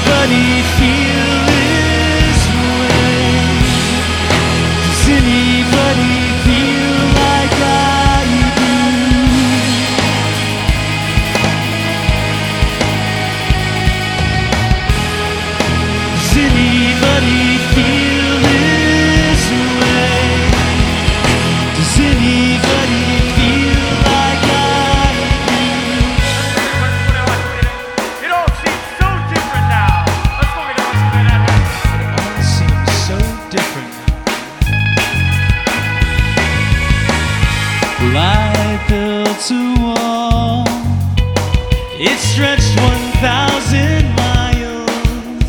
anybody feel this way? Does anybody feel like I do? Does anybody feel this way? Does anybody feel like I do? It all seems so different now. Let's go get on to that. It all seems so different now. Well, I built a wall. It stretched 1,000 miles.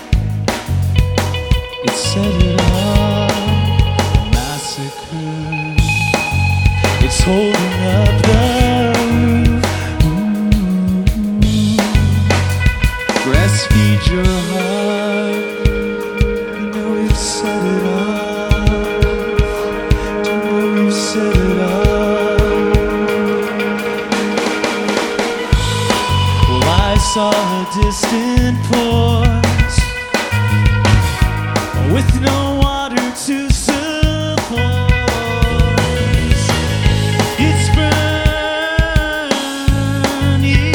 It set it off, massacre. It's holding up the roof. Breastfeed your heart. You know we've set it off. Do you know we've set it off? Well, I saw a distant port with no water to support. It's burning.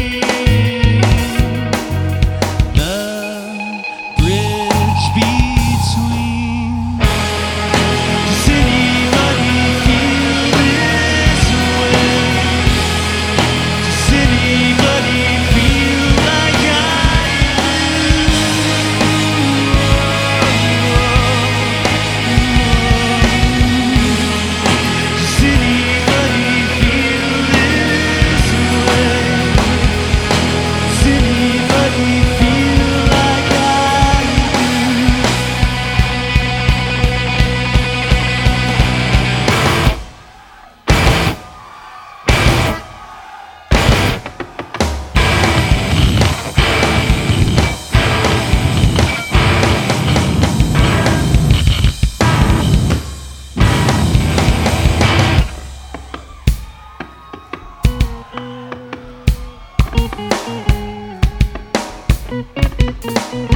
The bridge between. Does anybody feel this way? Does anybody feel like I Does anybody feel this way? Does anybody feel like I do?